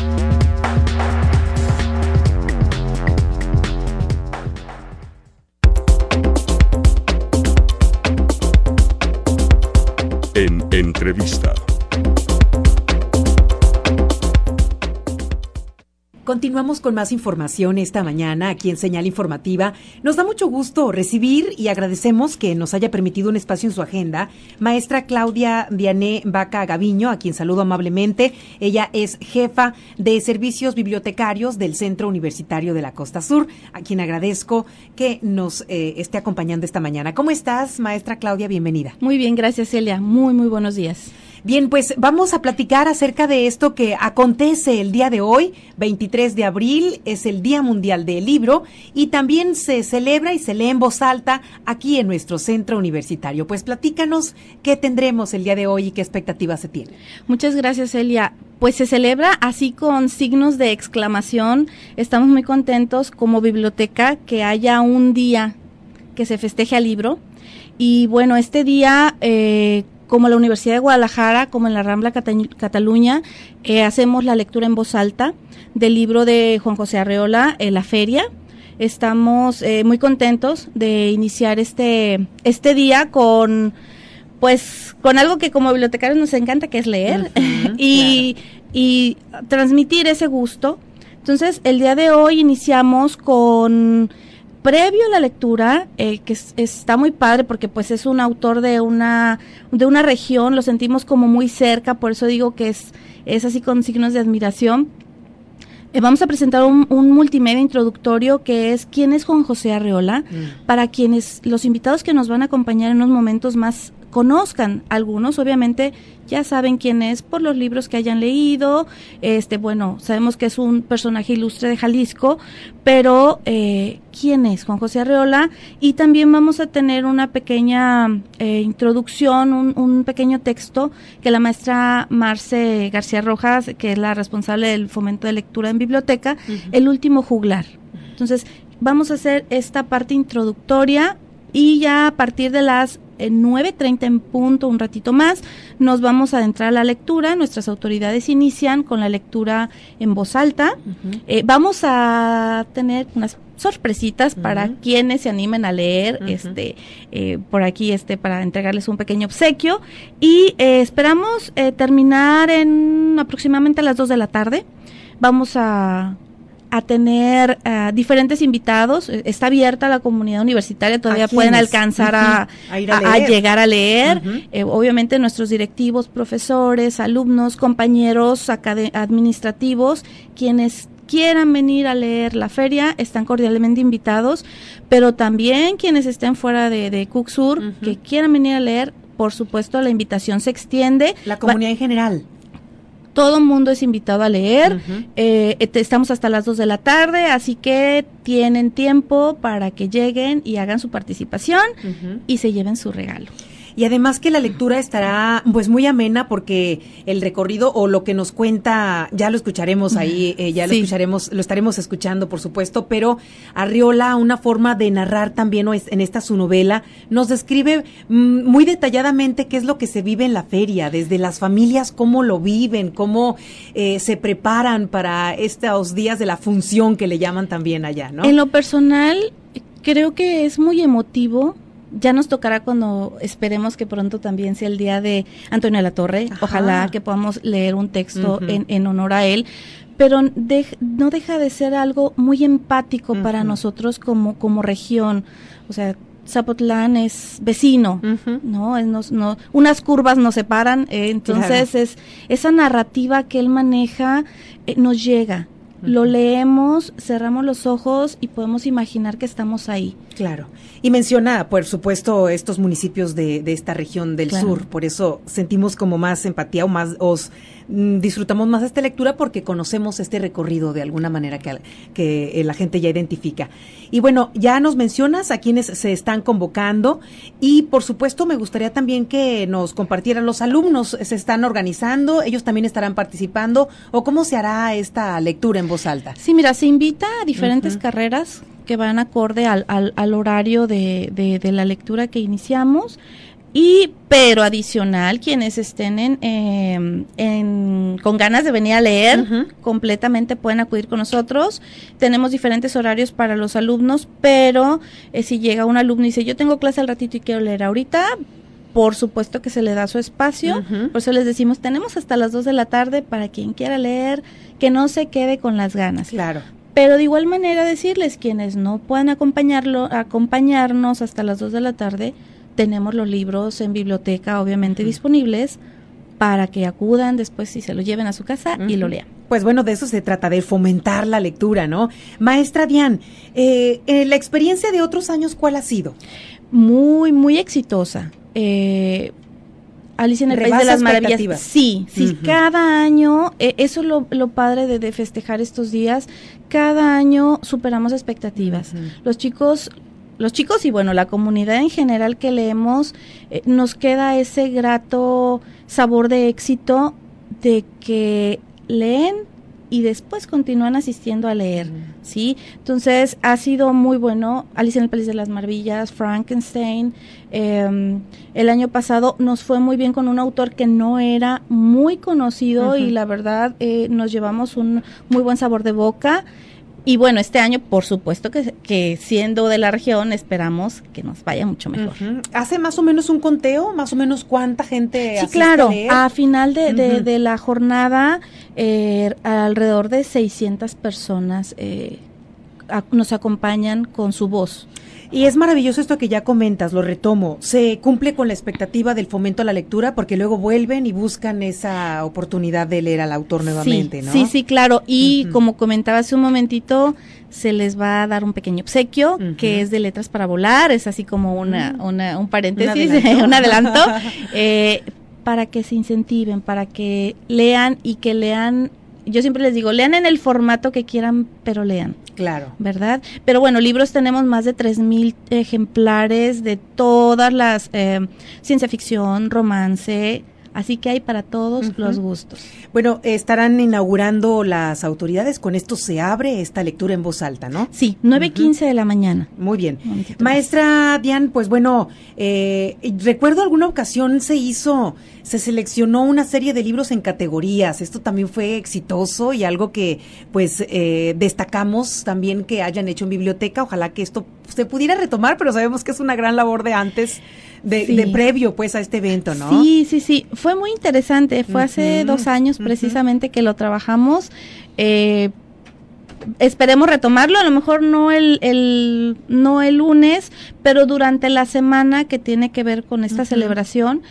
En entrevista. Continuamos con más información esta mañana aquí en Señal Informativa. Nos da mucho gusto recibir y agradecemos que nos haya permitido un espacio en su agenda maestra Claudia Diané Vaca Gaviño, a quien saludo amablemente. Ella es jefa de servicios bibliotecarios del Centro Universitario de la Costa Sur, a quien agradezco que nos eh, esté acompañando esta mañana. ¿Cómo estás, maestra Claudia? Bienvenida. Muy bien, gracias, Celia. Muy, muy buenos días. Bien, pues vamos a platicar acerca de esto que acontece el día de hoy, veintitrés de abril, es el Día Mundial del Libro y también se celebra y se lee en voz alta aquí en nuestro centro universitario. Pues platícanos qué tendremos el día de hoy y qué expectativas se tienen. Muchas gracias, Elia. Pues se celebra así con signos de exclamación. Estamos muy contentos como biblioteca que haya un día que se festeje al libro. Y bueno, este día... Eh, como la Universidad de Guadalajara, como en la Rambla Cata- Cataluña, eh, hacemos la lectura en voz alta del libro de Juan José Arreola, eh, La Feria. Estamos eh, muy contentos de iniciar este este día con pues con algo que como bibliotecarios nos encanta, que es leer uh-huh, y, claro. y transmitir ese gusto. Entonces, el día de hoy iniciamos con previo a la lectura, eh, que es, está muy padre porque pues es un autor de una de una región, lo sentimos como muy cerca, por eso digo que es, es así con signos de admiración. Eh, vamos a presentar un, un multimedia introductorio que es ¿Quién es Juan José Arreola? Mm. Para quienes, los invitados que nos van a acompañar en unos momentos más conozcan algunos, obviamente ya saben quién es por los libros que hayan leído, este bueno, sabemos que es un personaje ilustre de Jalisco, pero eh, ¿quién es Juan José Arreola? Y también vamos a tener una pequeña eh, introducción, un, un pequeño texto que la maestra Marce García Rojas, que es la responsable del fomento de lectura en biblioteca, uh-huh. El último juglar. Entonces, vamos a hacer esta parte introductoria y ya a partir de las nueve treinta en punto, un ratito más, nos vamos a adentrar a la lectura. Nuestras autoridades inician con la lectura en voz alta. Uh-huh. Eh, vamos a tener unas sorpresitas uh-huh. para quienes se animen a leer, uh-huh. este, eh, por aquí, este, para entregarles un pequeño obsequio. Y eh, esperamos eh, terminar en aproximadamente a las dos de la tarde. Vamos a... a tener uh, diferentes invitados. Está abierta la comunidad universitaria, todavía pueden alcanzar uh-huh. a, a, ir a, a, a llegar a leer. Uh-huh. Eh, obviamente nuestros directivos, profesores, alumnos, compañeros acad- administrativos, quienes quieran venir a leer la feria, están cordialmente invitados, pero también quienes estén fuera de, de Cucsur, uh-huh. que quieran venir a leer, por supuesto la invitación se extiende. La comunidad Va- en general. Todo el mundo es invitado a leer, uh-huh. eh, estamos hasta las dos de la tarde, así que tienen tiempo para que lleguen y hagan su participación uh-huh. y se lleven su regalo. Y además que la lectura estará pues muy amena porque el recorrido o lo que nos cuenta, ya lo escucharemos ahí, eh, ya lo sí. escucharemos, lo estaremos escuchando por supuesto, pero Arreola, una forma de narrar también en esta su novela, nos describe mm, muy detalladamente qué es lo que se vive en la feria, desde las familias, cómo lo viven, cómo eh, se preparan para estos días de la función que le llaman también allá, ¿no? En lo personal, creo que es muy emotivo. Ya nos tocará cuando esperemos que pronto también sea el día de Antonio Latorre. Ajá. Ojalá que podamos leer un texto uh-huh. en, en honor a él, pero de, no deja de ser algo muy empático uh-huh. para nosotros como, como región. O sea, Zapotlán es vecino, uh-huh. ¿no? Es, no, no unas curvas nos separan, eh, entonces claro. es esa narrativa que él maneja eh, nos llega. Lo leemos, cerramos los ojos y podemos imaginar que estamos ahí. Claro. Y menciona, por supuesto, estos municipios de, de esta región del claro. sur. Por eso sentimos como más empatía o más, os mm, disfrutamos más esta lectura porque conocemos este recorrido de alguna manera que, que la gente ya identifica. Y bueno, ya nos mencionas a quienes se están convocando y por supuesto me gustaría también que nos compartieran los alumnos. ¿Se están organizando? ¿Ellos también estarán participando? ¿O cómo se hará esta lectura en voz alta? Sí, mira, se invita a diferentes uh-huh. carreras que van acorde al, al, al horario de, de, de la lectura que iniciamos, y pero adicional, quienes estén en, eh, en con ganas de venir a leer, uh-huh. completamente pueden acudir con nosotros. Tenemos diferentes horarios para los alumnos, pero eh, si llega un alumno y dice, yo tengo clase al ratito y quiero leer ahorita, por supuesto que se le da su espacio, uh-huh. por eso les decimos, tenemos hasta las dos de la tarde para quien quiera leer, que no se quede con las ganas. Claro. Pero de igual manera decirles, quienes no puedan acompañarlo, acompañarnos hasta las dos de la tarde, tenemos los libros en biblioteca obviamente uh-huh. disponibles para que acudan después y se lo lleven a su casa uh-huh. y lo lean. Pues bueno, de eso se trata, de fomentar la lectura, ¿no? Maestra Dian, eh, eh, la experiencia de otros años, ¿cuál ha sido? Muy, muy exitosa. Eh, Alicia en el País de las Maravillas. Sí, sí, uh-huh. cada año, eh, eso es lo, lo padre de, de festejar estos días, cada año superamos expectativas. Uh-huh. Los chicos, los chicos y bueno, la comunidad en general que leemos, eh, nos queda ese grato sabor de éxito de que leen y después continúan asistiendo a leer, uh-huh. ¿sí? Entonces, ha sido muy bueno. Alicia en el País de las Maravillas, Frankenstein. Eh, el año pasado nos fue muy bien con un autor que no era muy conocido uh-huh. y la verdad eh, nos llevamos un muy buen sabor de boca. Y bueno, este año, por supuesto que, que siendo de la región, esperamos que nos vaya mucho mejor. Uh-huh. ¿Hace más o menos un conteo? ¿Más o menos cuánta gente sí, claro, a leer? A final de, uh-huh. de, de la jornada, eh, alrededor de seiscientas personas eh, a, nos acompañan con su voz. Y es maravilloso esto que ya comentas, lo retomo, se cumple con la expectativa del fomento a la lectura porque luego vuelven y buscan esa oportunidad de leer al autor nuevamente, sí, ¿no? Sí, sí, claro, y uh-huh. como comentaba hace un momentito, se les va a dar un pequeño obsequio, uh-huh. que es de Letras para Volar, es así como una, uh-huh. una un paréntesis, un adelanto, un adelanto eh, para que se incentiven, para que lean y que lean. Yo siempre les digo, lean en el formato que quieran, pero lean. Claro. ¿Verdad? Pero bueno, libros tenemos más de tres mil ejemplares de todas las, eh, ciencia ficción, romance, así que hay para todos uh-huh. los gustos. Bueno, estarán inaugurando las autoridades, con esto se abre esta lectura en voz alta, ¿no? Sí, nueve quince uh-huh. de la mañana. Muy bien. Maestra Diane, pues bueno, eh, recuerdo alguna ocasión se hizo, se seleccionó una serie de libros en categorías, esto también fue exitoso y algo que pues eh, destacamos también que hayan hecho en biblioteca, ojalá que esto se pudiera retomar, pero sabemos que es una gran labor de antes, de, sí. de previo pues a este evento, ¿no? Sí, sí, sí, fue muy interesante, fue uh-huh. hace dos años uh-huh. precisamente que lo trabajamos, eh, esperemos retomarlo, a lo mejor no el, el no el lunes, pero durante la semana que tiene que ver con esta uh-huh. celebración,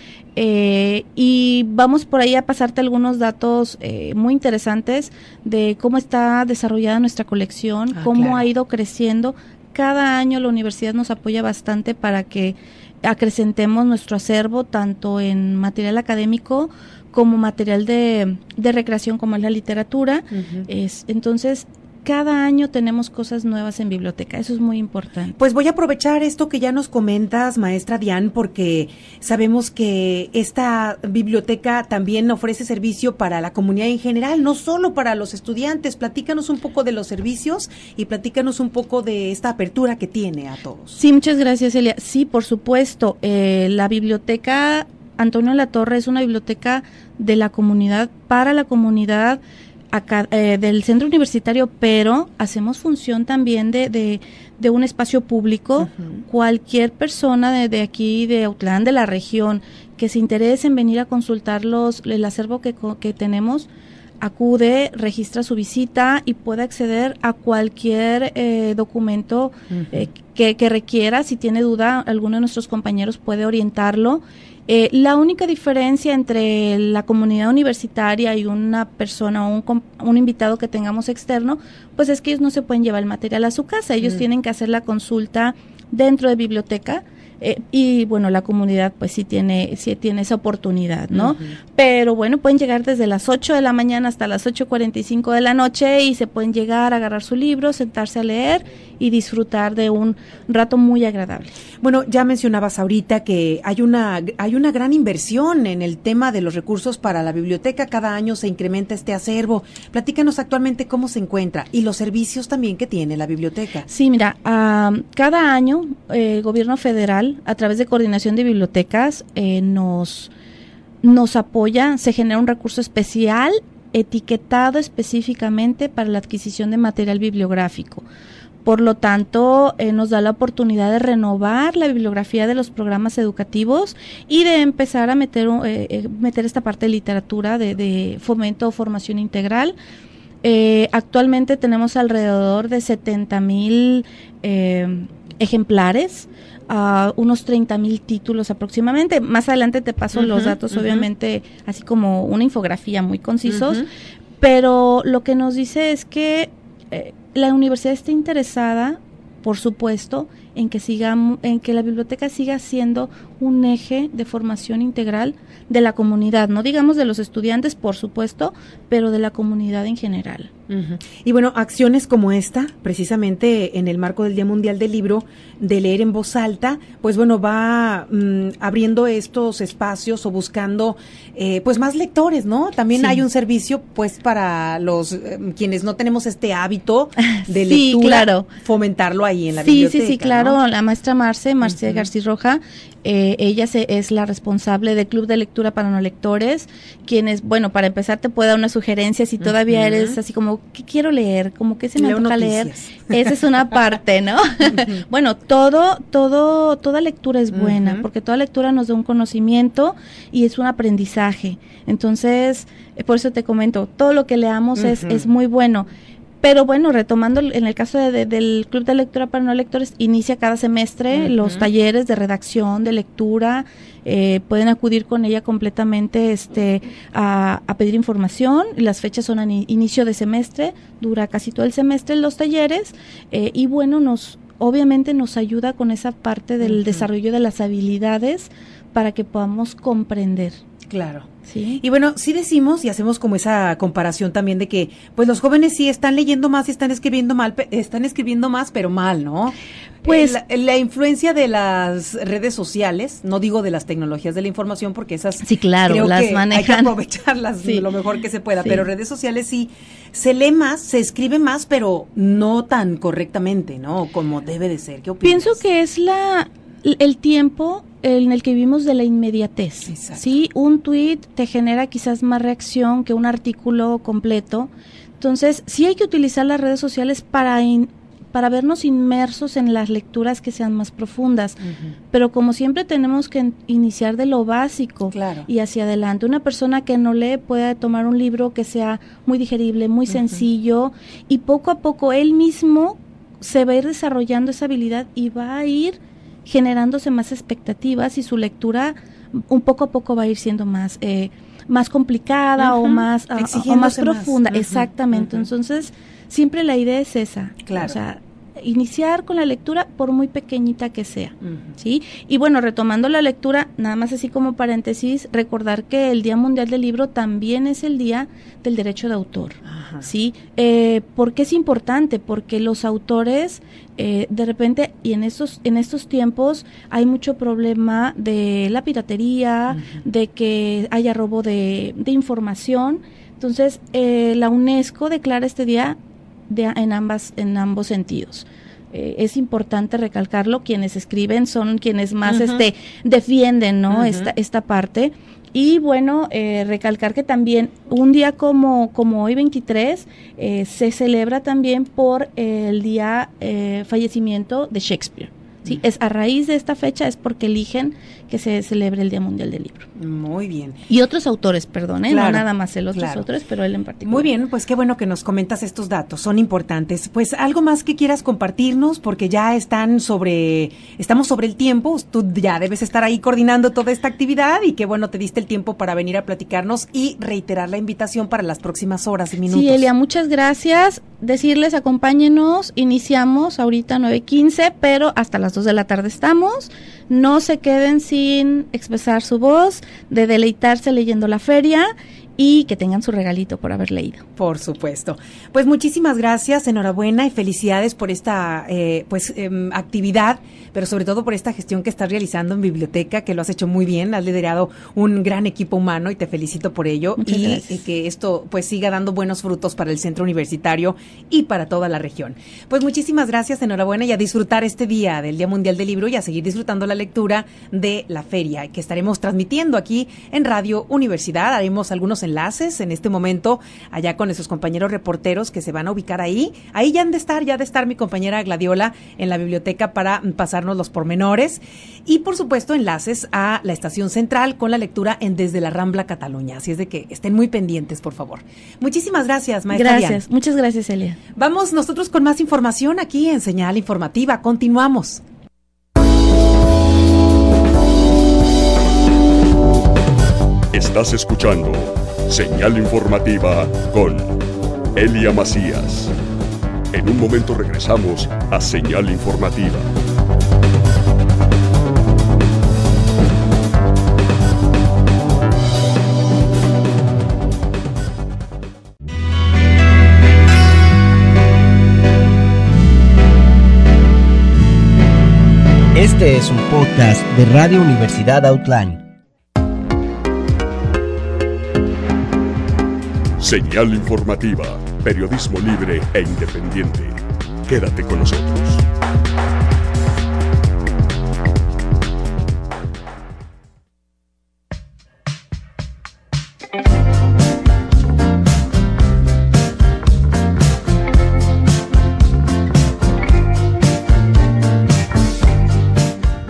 eh, y vamos por ahí a pasarte algunos datos eh, muy interesantes de cómo está desarrollada nuestra colección, ah, cómo claro. ha ido creciendo. Cada año la universidad nos apoya bastante para que acrecentemos nuestro acervo, tanto en material académico como material de, de recreación, como es la literatura. Uh-huh. Es, entonces, cada año tenemos cosas nuevas en biblioteca, eso es muy importante. Pues voy a aprovechar esto que ya nos comentas, maestra Diane, porque sabemos que esta biblioteca también ofrece servicio para la comunidad en general, no solo para los estudiantes. Platícanos un poco de los servicios y platícanos un poco de esta apertura que tiene a todos. Sí, muchas gracias, Elia. Sí, por supuesto, eh, la biblioteca Antonio Latorre es una biblioteca de la comunidad, para la comunidad, Acá, eh, del centro universitario, pero hacemos función también de, de, de un espacio público. Uh-huh. Cualquier persona de, de aquí, de Autlán, de la región, que se interese en venir a consultar los, el acervo que, que tenemos, acude, registra su visita y puede acceder a cualquier eh, documento uh-huh. eh, que, que requiera. Si tiene duda, alguno de nuestros compañeros puede orientarlo. Eh, la única diferencia entre la comunidad universitaria y una persona o un, un invitado que tengamos externo, pues es que ellos no se pueden llevar el material a su casa, ellos mm. tienen que hacer la consulta dentro de biblioteca. Eh, y bueno, la comunidad pues sí tiene sí tiene esa oportunidad, ¿no? Uh-huh. Pero bueno, pueden llegar desde las ocho de la mañana hasta las ocho cuarenta y cinco de la noche y se pueden llegar a agarrar su libro, sentarse a leer y disfrutar de un rato muy agradable. Bueno, ya mencionabas ahorita que hay una hay una gran inversión en el tema de los recursos para la biblioteca, cada año se incrementa este acervo. Platícanos actualmente cómo se encuentra y los servicios también que tiene la biblioteca. Sí, mira, uh, cada año eh, el gobierno federal, a través de Coordinación de Bibliotecas, eh, nos, nos apoya, se genera un recurso especial etiquetado específicamente para la adquisición de material bibliográfico. Por lo tanto, eh, nos da la oportunidad de renovar la bibliografía de los programas educativos y de empezar a meter, eh, meter esta parte de literatura, de, de fomento o formación integral. Eh, actualmente tenemos alrededor de setenta mil eh, ejemplares, Uh, unos treinta mil títulos aproximadamente. Más adelante te paso uh-huh, los datos, uh-huh. obviamente, así como una infografía muy concisos, uh-huh. pero lo que nos dice es que eh, la universidad está interesada, por supuesto, en que sigamos, en que la biblioteca siga siendo un eje de formación integral de la comunidad, no digamos de los estudiantes, por supuesto, pero de la comunidad en general. Uh-huh. Y bueno, acciones como esta, precisamente en el marco del Día Mundial del Libro, de leer en voz alta, pues bueno, va mm, abriendo estos espacios o buscando eh, pues más lectores, ¿no? También sí. hay un servicio pues para los eh, quienes no tenemos este hábito de sí, lectura, claro. fomentarlo ahí en la sí, biblioteca. Sí, sí, claro, ¿no? La maestra Marce, Marcia uh-huh. García Roja, eh, ella se, es la responsable del Club de Lectura para No Lectores, quienes, bueno, para empezar te puede dar una sugerencia si todavía uh-huh. eres así como, ¿qué quiero leer? Como que se me antoja leer. Esa es una parte, ¿no? Uh-huh. Bueno, todo, todo, toda lectura es buena, uh-huh. porque toda lectura nos da un conocimiento y es un aprendizaje. Entonces, por eso te comento, todo lo que leamos uh-huh. es, es muy bueno. Pero bueno, retomando en el caso de, de, del Club de Lectura para No Lectores, inicia cada semestre uh-huh. los talleres de redacción, de lectura, eh, pueden acudir con ella completamente este a, a pedir información, las fechas son a ni, inicio de semestre, dura casi todo el semestre los talleres, eh, y bueno, nos obviamente nos ayuda con esa parte del uh-huh. desarrollo de las habilidades para que podamos comprender. Claro. Sí. Y bueno, sí decimos y hacemos como esa comparación también de que pues los jóvenes sí están leyendo más y están escribiendo mal, están escribiendo más, pero mal, ¿no? Pues la, la influencia de las redes sociales, no digo de las tecnologías de la información porque esas sí, claro, creo las que manejan. hay que aprovecharlas sí. lo mejor que se pueda, sí. pero redes sociales sí se lee más, se escribe más, pero no tan correctamente, ¿no? Como debe de ser. ¿Qué opinas? Pienso que es la el tiempo en el que vivimos de la inmediatez. Exacto. Sí, un tuit te genera quizás más reacción que un artículo completo. Entonces, sí hay que utilizar las redes sociales para in, para vernos inmersos en las lecturas que sean más profundas. Uh-huh. Pero como siempre tenemos que iniciar de lo básico claro. y hacia adelante. Una persona que no lee puede tomar un libro que sea muy digerible, muy uh-huh. sencillo, y poco a poco él mismo se va a ir desarrollando esa habilidad y va a ir generándose más expectativas y su lectura un poco a poco va a ir siendo más eh, más complicada uh-huh. o más uh, o más profunda, más. Uh-huh. Exactamente. Uh-huh. Entonces, siempre la idea es esa. Claro. O sea, iniciar con la lectura por muy pequeñita que sea, uh-huh. ¿sí? Y bueno, retomando la lectura, nada más así como paréntesis, recordar que el Día Mundial del Libro también es el Día del Derecho de Autor, uh-huh. ¿sí? Eh, ¿por qué es importante? Porque los autores eh, de repente, y en estos en estos tiempos hay mucho problema de la piratería, uh-huh. de que haya robo de, de información. Entonces, eh, la UNESCO declara este día de, en ambas en ambos sentidos. Eh, es importante recalcarlo, quienes escriben son quienes más uh-huh. este defienden, ¿no? Uh-huh. esta esta parte. Y bueno, eh, recalcar que también un día como como hoy veintitrés eh, se celebra también por eh, el día eh, fallecimiento de Shakespeare. Sí, uh-huh. es a raíz de esta fecha es porque eligen que se celebre el Día Mundial del Libro. Muy bien. Y otros autores, perdón, ¿eh? Claro, no nada más los claro. otros autores, pero él en particular. Muy bien, pues qué bueno que nos comentas estos datos, son importantes. Pues algo más que quieras compartirnos, porque ya están sobre, estamos sobre el tiempo, tú ya debes estar ahí coordinando toda esta actividad y qué bueno te diste el tiempo para venir a platicarnos y reiterar la invitación para las próximas horas y minutos. Sí, Elia, muchas gracias. Decirles, acompáñenos, iniciamos ahorita nueve quince, pero hasta las dos de la tarde estamos. No se queden sin expresar su voz, de deleitarse leyendo la feria y que tengan su regalito por haber leído. Por supuesto. Pues muchísimas gracias, enhorabuena y felicidades por esta eh, pues eh, actividad, pero sobre todo por esta gestión que estás realizando en biblioteca, que lo has hecho muy bien, has liderado un gran equipo humano y te felicito por ello. Muchas y gracias. Eh, que esto pues siga dando buenos frutos para el centro universitario y para toda la región. Pues muchísimas gracias, enhorabuena y a disfrutar este día del Día Mundial del Libro y a seguir disfrutando la lectura de la feria que estaremos transmitiendo aquí en Radio Universidad. Haremos algunos enlaces en este momento allá con nuestros compañeros reporteros que se van a ubicar ahí. Ahí ya han de estar, ya ha de estar mi compañera Gladiola en la biblioteca para pasarnos los pormenores y por supuesto enlaces a la estación central con la lectura en Desde la Rambla Cataluña. Así es de que estén muy pendientes, por favor. Muchísimas gracias, maestra. Gracias, Diana. Muchas gracias, Elia. Vamos nosotros con más información aquí en Señal Informativa. Continuamos. Estás escuchando Señal Informativa con Elia Macías. En un momento regresamos a Señal Informativa. Este es un podcast de Radio Universidad Outline. Señal Informativa, periodismo libre e independiente. Quédate con nosotros.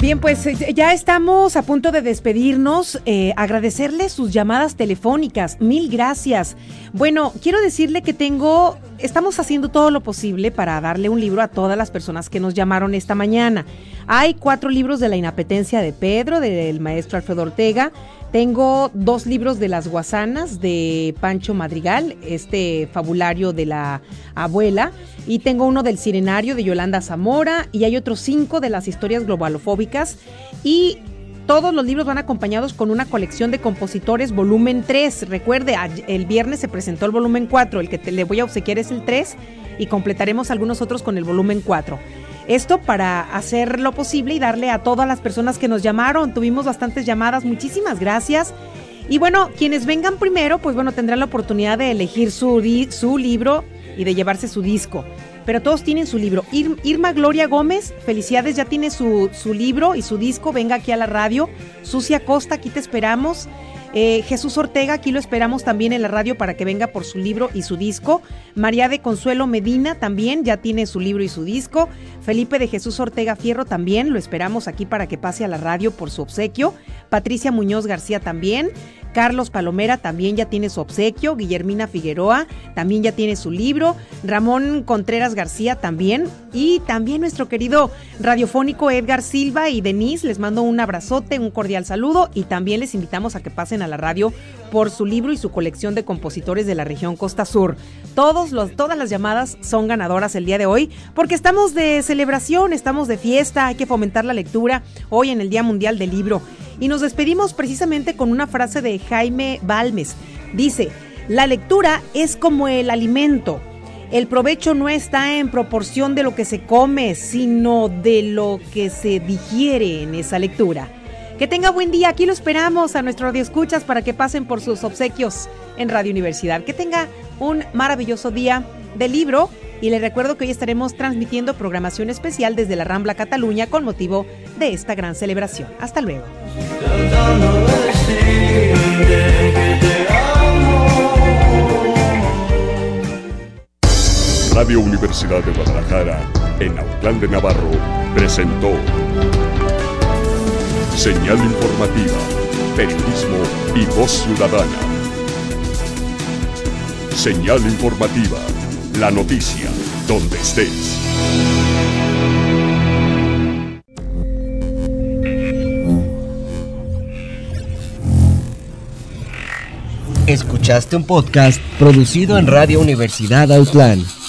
Bien, pues ya estamos a punto de despedirnos, eh, agradecerle sus llamadas telefónicas, mil gracias. Bueno, quiero decirle que tengo, estamos haciendo todo lo posible para darle un libro a todas las personas que nos llamaron esta mañana. Hay cuatro libros de La inapetencia de Pedro, del maestro Alfredo Ortega. Tengo dos libros de Las Guasanas de Pancho Madrigal, este fabulario de la abuela, y tengo uno del Sirenario de Yolanda Zamora, y hay otros cinco de las historias globalofóbicas, y todos los libros van acompañados con una colección de compositores volumen tres. Recuerde, el viernes se presentó el volumen cuatro, el que te, le voy a obsequiar es el tres, y completaremos algunos otros con el volumen cuatro. Esto para hacer lo posible y darle a todas las personas que nos llamaron. Tuvimos bastantes llamadas, muchísimas gracias. Y bueno, quienes vengan primero, pues bueno, tendrán la oportunidad de elegir su, su libro y de llevarse su disco. Pero todos tienen su libro. Ir, Irma Gloria Gómez, felicidades, ya tiene su, su libro y su disco. Venga aquí a la radio. Sucia Costa, aquí te esperamos. Eh, Jesús Ortega, aquí lo esperamos también en la radio para que venga por su libro y su disco. María de Consuelo Medina también ya tiene su libro y su disco. Felipe de Jesús Ortega Fierro también lo esperamos aquí para que pase a la radio por su obsequio. Patricia Muñoz García también. Carlos Palomera también ya tiene su obsequio. Guillermina Figueroa también ya tiene su libro. Ramón Contreras García también. Y también nuestro querido radiofónico Edgar Silva y Denise, les mando un abrazote, un cordial saludo, y también les invitamos a que pasen a la radio por su libro y su colección de compositores de la región Costa Sur. Todos los, todas las llamadas son ganadoras el día de hoy, porque estamos de celebración, estamos de fiesta, hay que fomentar la lectura hoy en el Día Mundial del Libro. Y nos despedimos precisamente con una frase de Jaime Balmes. Dice: la lectura es como el alimento. El provecho no está en proporción de lo que se come, sino de lo que se digiere en esa lectura. Que tenga buen día, aquí lo esperamos a nuestros radioescuchas para que pasen por sus obsequios en Radio Universidad. Que tenga un maravilloso día de libro, y les recuerdo que hoy estaremos transmitiendo programación especial desde la Rambla Cataluña con motivo de esta gran celebración. Hasta luego. Radio Universidad de Guadalajara, en Autlán de Navarro, presentó Señal Informativa, Periodismo y Voz Ciudadana. Señal Informativa, la noticia donde estés. Escuchaste un podcast producido en Radio Universidad Autlán.